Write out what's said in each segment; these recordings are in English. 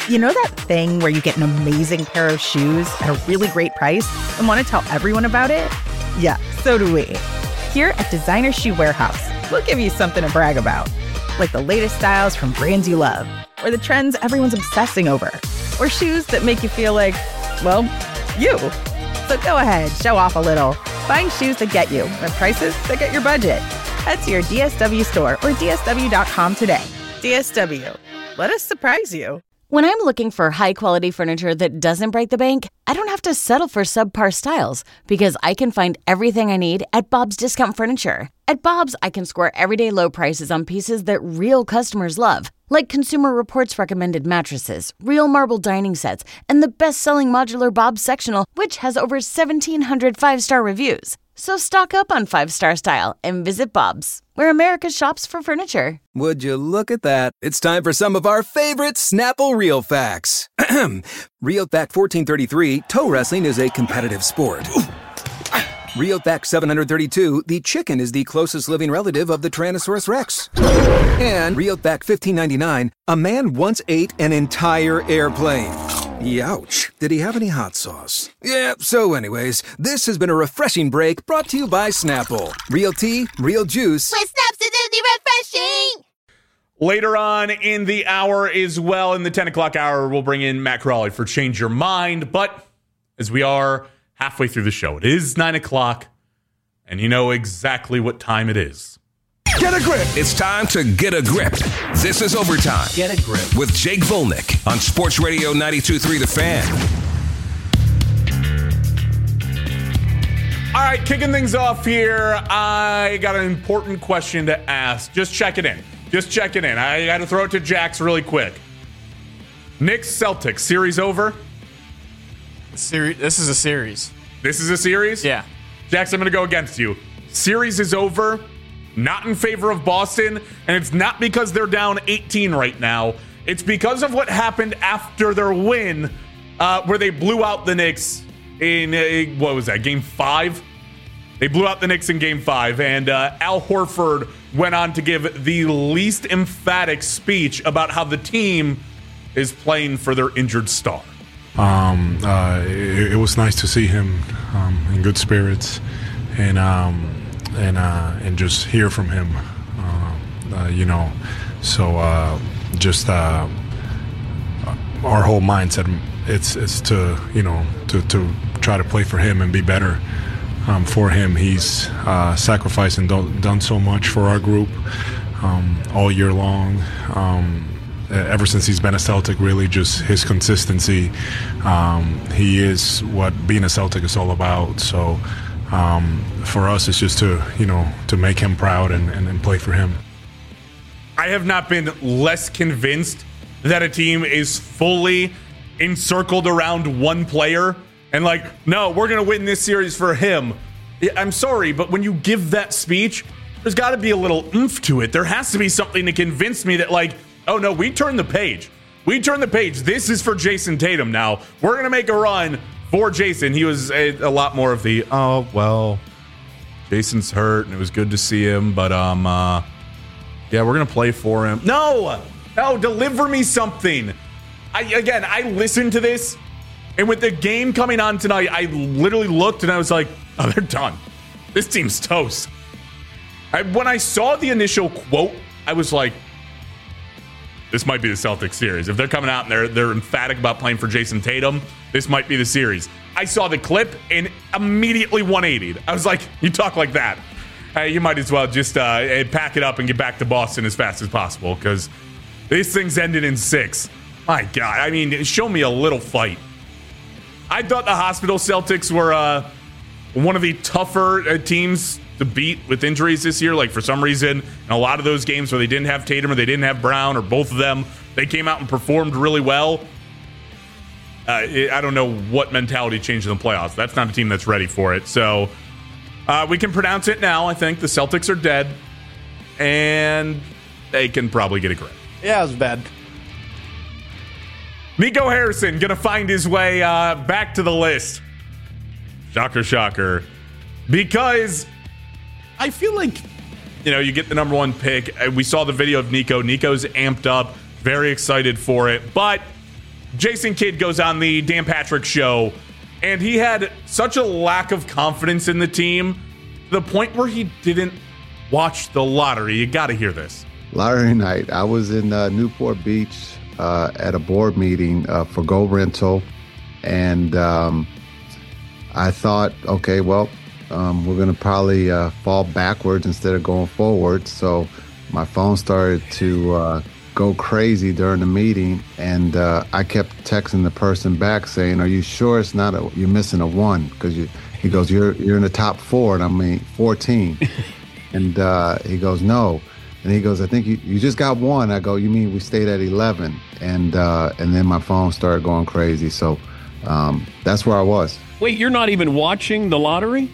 You know that thing where you get an amazing pair of shoes at a really great price and want to tell everyone about it? Yeah, so do we. Here at Designer Shoe Warehouse, we'll give you something to brag about, like the latest styles from brands you love, or the trends everyone's obsessing over, or shoes that make you feel like, well, you. So go ahead, show off a little. Find shoes that get you at prices that get your budget. Head to your DSW store or DSW.com today. DSW, let us surprise you. When I'm looking for high-quality furniture that doesn't break the bank, I don't have to settle for subpar styles because I can find everything I need at Bob's Discount Furniture. At Bob's, I can score everyday low prices on pieces that real customers love, like Consumer Reports recommended mattresses, real marble dining sets, and the best-selling modular Bob's Sectional, which has over 1,700 five-star reviews. So stock up on five-star style and visit Bob's, where America shops for furniture. Would you look at that? It's time for some of our favorite Snapple Real Facts. Real Fact 1433, toe wrestling is a competitive sport. Real Fact 732, the chicken is the closest living relative of the Tyrannosaurus Rex. And Real Fact 1599, a man once ate an entire airplane. Youch. Did he have any hot sauce? Yeah, so anyways, this has been a refreshing break brought to you by Snapple. Real tea, real juice. With Snaps, it's refreshing! Later on in the hour as well, in the 10 o'clock hour, we'll bring in Matt Crawley for Change Your Mind. But as we are halfway through the show, it is 9 o'clock, and you know exactly what time it is. Get a grip. It's time to get a grip. This is Overtime. Get a grip. With Jake Volnick on Sports Radio 92.3 The Fan. All right, kicking things off here, I got an important question to ask. Just check it in. I got to throw it to Jax really quick. Knicks Celtics, series over? This is a series. This is a series? Yeah. Jax, I'm going to go against you. Series is over. Not in favor of Boston, and it's not because they're down 18 right now. It's because of what happened after their win, where they blew out the Knicks in, what was that, Game 5? They blew out the Knicks in Game 5, and Al Horford went on to give the least emphatic speech about how the team is playing for their injured star. It was nice to see him in good spirits, and just hear from him, So just our whole mindset, it's to try to play for him and be better for him. He's sacrificed and done so much for our group all year long. Ever since he's been a Celtic, really just his consistency. He is what being a Celtic is all about. So. For us, it's just to make him proud and play for him. I have not been less convinced that a team is fully encircled around one player and no, we're going to win this series for him. I'm sorry, but when you give that speech, there's got to be a little oomph to it. There has to be something to convince me that oh no, we turned the page. This is for Jason Tatum now. We're going to make a run for Jason. He was a lot more of the, oh, well, Jason's hurt, and it was good to see him, but, yeah, we're going to play for him. No, deliver me something. I listened to this, and with the game coming on tonight, I literally looked, and I was like, oh, they're done. This team's toast. When I saw the initial quote, I was like, this might be the Celtics series. If they're coming out and they're emphatic about playing for Jason Tatum, this might be the series. I saw the clip and immediately 180'd. I was like, you talk like that. You might as well just pack it up and get back to Boston as fast as possible because this thing's ended in 6. My God. I mean, show me a little fight. I thought the Hospital Celtics were one of the tougher teams to beat with injuries this year. For some reason, in a lot of those games where they didn't have Tatum or they didn't have Brown or both of them, they came out and performed really well. I don't know what mentality changed in the playoffs. That's not a team that's ready for it. So we can pronounce it now. I think the Celtics are dead, and they can probably get a grip. Yeah, it was bad. Nico Harrison going to find his way back to the list. Shocker. Because I feel like, you get the number 1 pick. We saw the video of Nico. Nico's amped up, very excited for it. But Jason Kidd goes on the Dan Patrick Show, and he had such a lack of confidence in the team to the point where he didn't watch the lottery. You got to hear this. Lottery night. I was in Newport Beach at a board meeting for Go Rental, and I thought, okay, well, we're going to probably fall backwards instead of going forward. So my phone started to go crazy during the meeting, and I kept texting the person back saying, "Are you sure it's not you're missing a one?" Because he goes, "You're in the top 4," and I mean 14, and he goes, "No," and he goes, "I think you just got one." I go, "You mean we stayed at 11?" And then my phone started going crazy. So that's where I was. Wait, you're not even watching the lottery?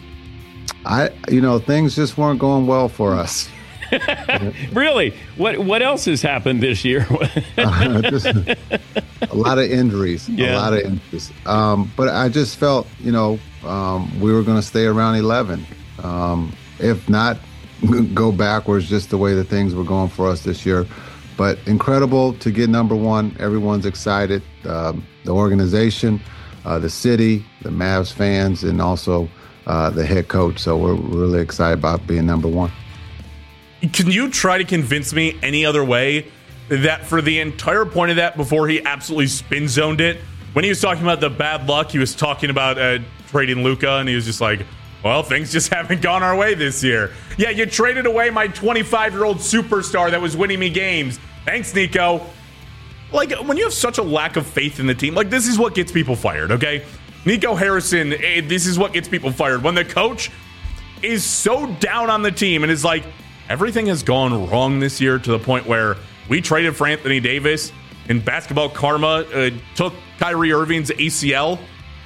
Things just weren't going well for us. Really? What else has happened this year? Just a lot of injuries. Yeah. A lot of injuries. But I just felt, we were going to stay around 11. If not, go backwards just the way that things were going for us this year. But incredible to get number one. Everyone's excited. The organization, the city, the Mavs fans, and also the head coach. So we're really excited about being number one. Can you try to convince me any other way that for the entire point of that, before he absolutely spin zoned it, when he was talking about the bad luck, he was talking about trading Luka, and he was just like, well, things just haven't gone our way this year. Yeah, you traded away my 25-year-old superstar that was winning me games. Thanks, Nico. Like, when you have such a lack of faith in the team, like, this is what gets people fired, okay? Nico Harrison, this is what gets people fired. When the coach is so down on the team and is like, everything has gone wrong this year to the point where we traded for Anthony Davis and basketball karma took Kyrie Irving's ACL.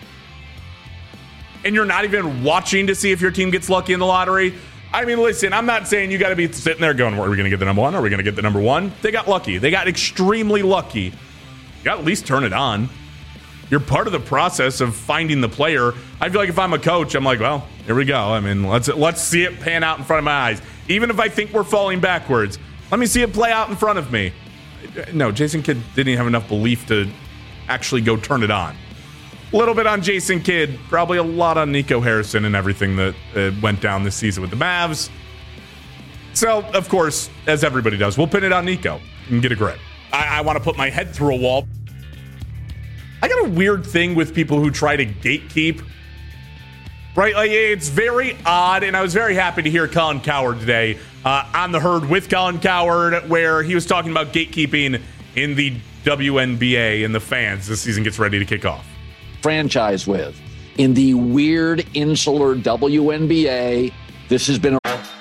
And you're not even watching to see if your team gets lucky in the lottery. I mean, listen, I'm not saying you got to be sitting there going, are we going to get the number one? Are we going to get the number one? They got lucky. They got extremely lucky. You got to at least turn it on. You're part of the process of finding the player. I feel like if I'm a coach, I'm like, well, here we go. I mean, let's see it pan out in front of my eyes. Even if I think we're falling backwards, let me see it play out in front of me. No, Jason Kidd didn't even have enough belief to actually go turn it on. A little bit on Jason Kidd, probably a lot on Nico Harrison and everything that went down this season with the Mavs. So, of course, as everybody does, we'll pin it on Nico and get a grip. I want to put my head through a wall. I got a weird thing with people who try to gatekeep. Right? Like, it's very odd, and I was very happy to hear Colin Cowherd today on The Herd with Colin Cowherd, where he was talking about gatekeeping in the WNBA and the fans. This season gets ready to kick off. Franchise with. In the weird, insular WNBA, this has been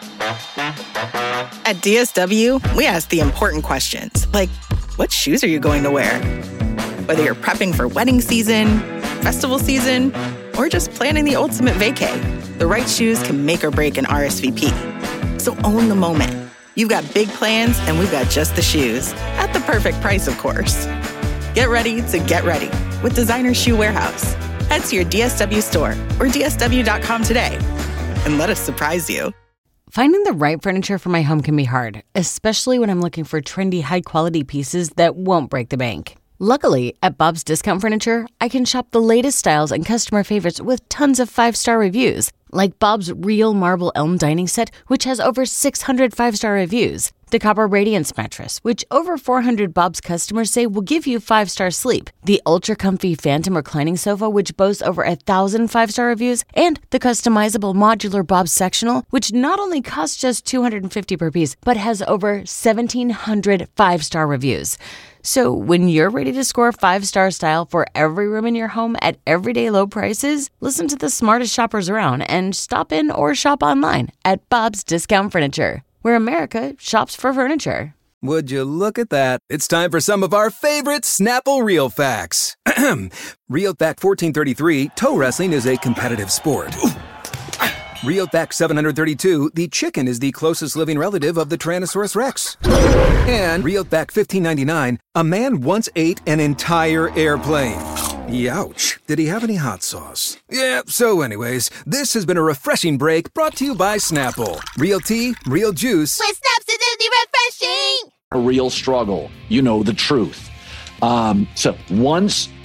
At DSW, we ask the important questions, like, what shoes are you going to wear? Whether you're prepping for wedding season, festival season, or just planning the ultimate vacay, the right shoes can make or break an RSVP. So own the moment. You've got big plans, and we've got just the shoes. At the perfect price, of course. Get ready to get ready with Designer Shoe Warehouse. Head to your DSW store or DSW.com today, and let us surprise you. Finding the right furniture for my home can be hard, especially when I'm looking for trendy, high-quality pieces that won't break the bank. Luckily, at Bob's Discount Furniture, I can shop the latest styles and customer favorites with tons of 5-star reviews, like Bob's Real Marble Elm Dining Set, which has over 600 5-star reviews. The Copper Radiance Mattress, which over 400 Bob's customers say will give you 5-star sleep. The Ultra Comfy Phantom Reclining Sofa, which boasts over 1,000 5-star reviews. And the customizable modular Bob's Sectional, which not only costs just $250 per piece, but has over 1,700 5-star reviews. So when you're ready to score 5-star style for every room in your home at everyday low prices, listen to the smartest shoppers around and stop in or shop online at Bob's Discount Furniture, where America shops for furniture. Would you look at that? It's time for some of our favorite Snapple Real Facts. Real Fact 1433, toe wrestling is a competitive sport. Real Fact 732, the chicken is the closest living relative of the Tyrannosaurus Rex. And Real Fact 1599, a man once ate an entire airplane. Youch. Did he have any hot sauce? Yeah, so anyways, this has been a refreshing break brought to you by Snapple. Real tea, real juice. With Snapsidity refreshing! a real struggle. You know the truth. So once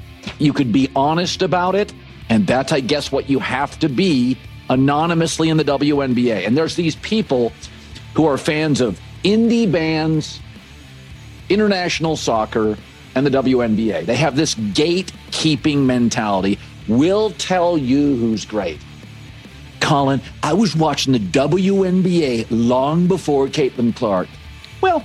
you could be honest about it, and that's, I guess, what you have to be anonymously in the WNBA. And there's these people who are fans of indie bands, international soccer, and the WNBA. They have this gatekeeping mentality. We'll tell you who's great. Colin, I was watching the WNBA long before Caitlin Clark. Well,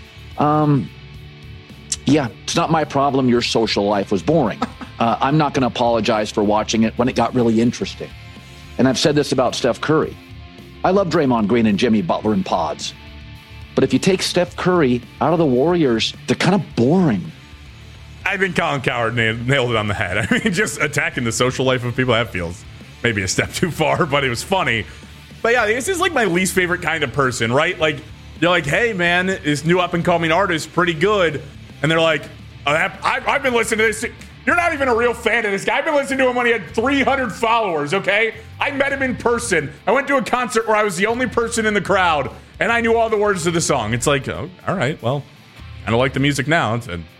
yeah, it's not my problem your social life was boring. I'm not going to apologize for watching it when it got really interesting. And I've said this about Steph Curry. I love Draymond Green and Jimmy Butler in pods. But if you take Steph Curry out of the Warriors, they're kind of boring. I think Colin Cowherd nailed it on the head. I mean, just attacking the social life of people, that feels maybe a step too far, but it was funny. But yeah, this is like my least favorite kind of person, right? Like, you're like, hey, man, this new up-and-coming artist, pretty good. And they're like, I've been listening to this. You're not even a real fan of this guy. I've been listening to him when he had 300 followers, okay? I met him in person. I went to a concert where I was the only person in the crowd, and I knew all the words to the song. It's like, oh, all right, well, I don't like the music now.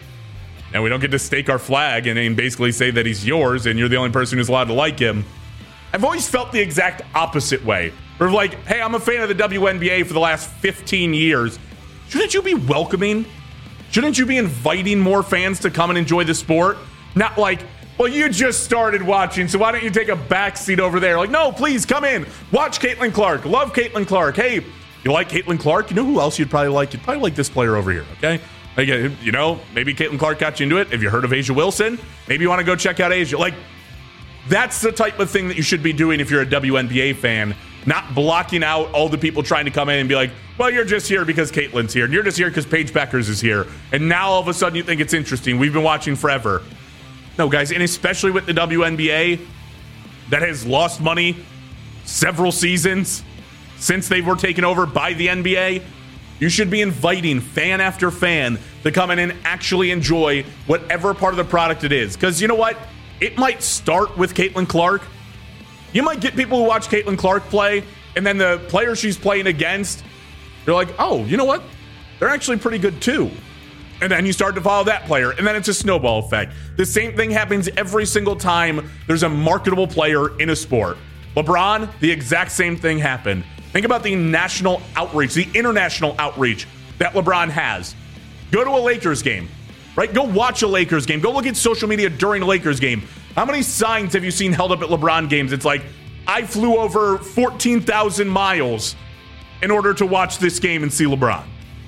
And we don't get to stake our flag and basically say that he's yours and you're the only person who's allowed to like him. I've always felt the exact opposite way. Where like, hey, I'm a fan of the WNBA for the last 15 years. Shouldn't you be welcoming? Shouldn't you be inviting more fans to come and enjoy the sport? Not like, well, you just started watching, so why don't you take a backseat over there? Like, no, please come in. Watch Caitlin Clark. Love Caitlin Clark. Hey, you like Caitlin Clark? You know who else you'd probably like? You'd probably like this player over here, okay? Like, you know, maybe Caitlin Clark got you into it. Have you heard of A'ja Wilson? Maybe you want to go check out A'ja. Like, that's the type of thing that you should be doing if you're a WNBA fan, not blocking out all the people trying to come in and be like, well, you're just here because Caitlin's here, and you're just here because Paige Beckers is here, and now all of a sudden you think it's interesting. We've been watching forever. No, guys, and especially with the WNBA that has lost money several seasons since they were taken over by the NBA, you should be inviting fan after fan to come in and actually enjoy whatever part of the product it is. Because you know what? It might start with Caitlin Clark. You might get people who watch Caitlin Clark play, and then the player she's playing against, they're like, oh, you know what? They're actually pretty good too. And then you start to follow that player, and then it's a snowball effect. The same thing happens every single time there's a marketable player in a sport. LeBron, the exact same thing happened. Think about the national outreach, the international outreach that LeBron has. Go to a Lakers game, right? Go watch a Lakers game. Go look at social media during a Lakers game. How many signs have you seen held up at LeBron games? It's like, I flew over 14,000 miles in order to watch this game and see LeBron.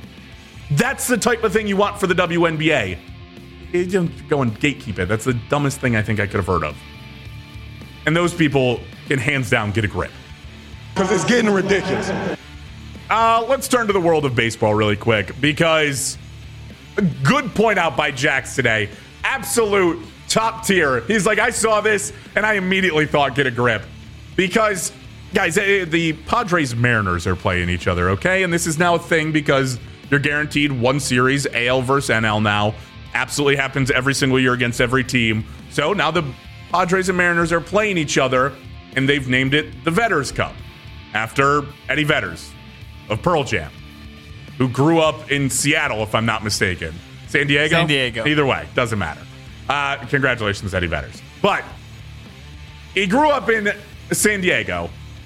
That's the type of thing you want for the WNBA. You don't go and gatekeep it. That's the dumbest thing I think I could have heard of. And those people can hands down get a grip. Because it's getting ridiculous. Let's turn to the world of baseball really quick, because a good point out by Jax today. Absolute top tier. He's like, I saw this and I immediately thought get a grip. Because, guys, the Padres Mariners are playing each other, okay? And this is now a thing because you're guaranteed one series, AL versus NL now. Absolutely happens every single year against every team. So now the Padres and Mariners are playing each other, and they've named it the Vetters Cup after Eddie Vetters of Pearl Jam, who grew up in Seattle, if I'm not mistaken. San Diego? San Diego. Either way, doesn't matter. Congratulations, Eddie Vetters. But he grew up in San Diego,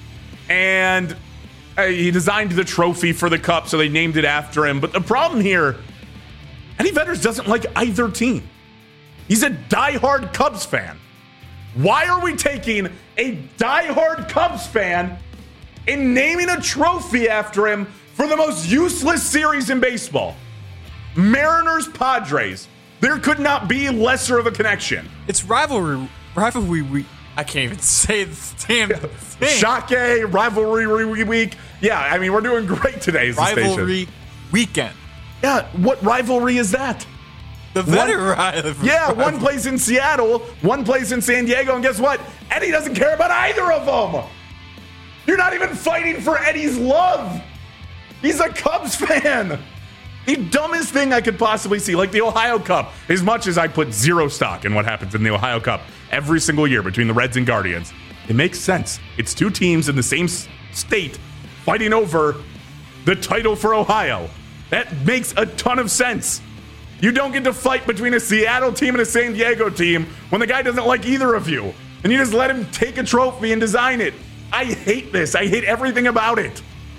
and he designed the trophy for the cup, so they named it after him. But the problem here, Eddie Vetters doesn't like either team. He's a diehard Cubs fan. Why are we taking a diehard Cubs fan and naming a trophy after him for the most useless series in baseball? Mariners Padres. There could not be lesser of a connection. It's rivalry. I can't even say the damn thing. Shake, rivalry week. Yeah, I mean, we're doing great today as a station. Rivalry weekend. Yeah, what rivalry is that? The Vetter rivalry. Yeah, one plays in Seattle, one plays in San Diego, and guess what? Eddie doesn't care about either of them. You're not even fighting for Eddie's love. He's a Cubs fan. The dumbest thing I could possibly see, like the Ohio Cup, as much as I put zero stock in what happens in the Ohio Cup every single year between the Reds and Guardians, it makes sense. It's two teams in the same state fighting over the title for Ohio. That makes a ton of sense. You don't get to fight between a Seattle team and a San Diego team when the guy doesn't like either of you. And you just let him take a trophy and design it. I hate this. I hate everything about it.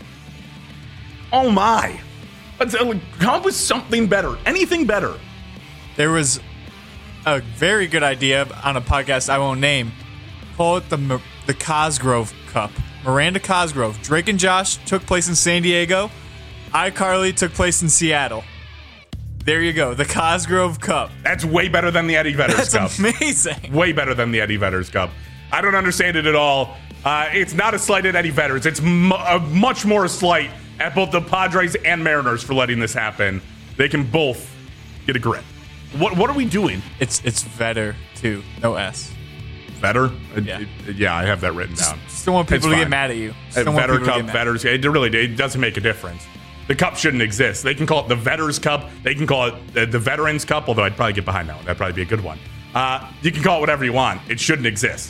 Oh my. Come up with something better. Anything better. There was a very good idea on a podcast I won't name. Call it the Cosgrove Cup. Miranda Cosgrove. Drake and Josh took place in San Diego. iCarly took place in Seattle. There you go. The Cosgrove Cup. That's way better than the Eddie Vedder's Cup. That's amazing. Way better than the Eddie Vedder's Cup. I don't understand it at all. It's not a slight at Eddie Vedder's. It's much more a slight at both the Padres and Mariners for letting this happen. They can both get a grip. What are we doing? It's Vedder, too. No S. Vedder? Yeah. I have that written down. Just don't want people to get mad at you. Vedder Cup, Vedder's. It doesn't make a difference. The cup shouldn't exist. They can call it the Vedder's Cup. They can call it the Veterans Cup, although I'd probably get behind that one. That'd probably be a good one. You can call it whatever you want. It shouldn't exist.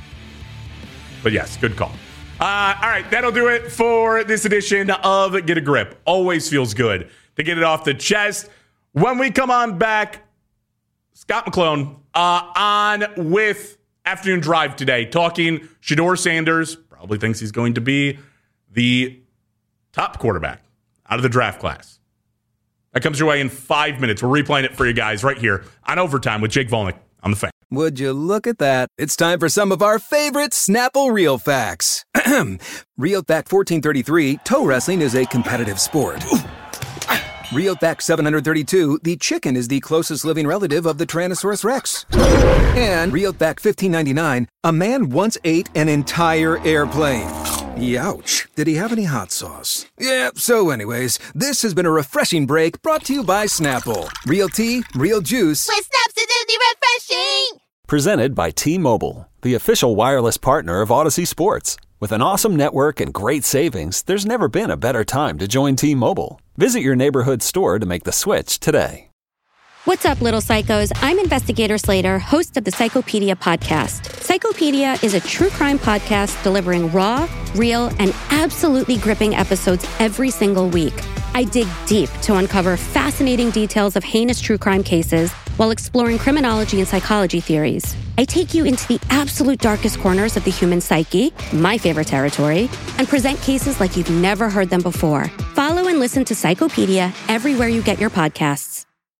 But yes, good call. All right, that'll do it for this edition of Get a Grip. Always feels good to get it off the chest. When we come on back, Scott McClone on with Afternoon Drive today, talking Shedeur Sanders. Probably thinks he's going to be the top quarterback out of the draft class. That comes your way in 5 minutes. We're replaying it for you guys right here on Overtime with Jake Volnick on The Fan. Would you look at that? It's time for some of our favorite Snapple Real Facts. Real Fact 1433, toe wrestling is a competitive sport. Real Fact 732, the chicken is the closest living relative of the Tyrannosaurus Rex. And Real Fact 1599, a man once ate an entire airplane. Youch. Did he have any hot sauce? Yeah, so anyways, this has been a refreshing break brought to you by Snapple. Real tea, real juice. With Snap's Acidity Refreshing! Presented by T-Mobile, the official wireless partner of Odyssey Sports. With an awesome network and great savings, there's never been a better time to join T-Mobile. Visit your neighborhood store to make the switch today. What's up, little psychos? I'm Investigator Slater, host of the Psychopedia podcast. Psychopedia is a true crime podcast delivering raw, real, and absolutely gripping episodes every single week. I dig deep to uncover fascinating details of heinous true crime cases while exploring criminology and psychology theories. I take you into the absolute darkest corners of the human psyche, my favorite territory, and present cases like you've never heard them before. Follow and listen to Psychopedia everywhere you get your podcasts.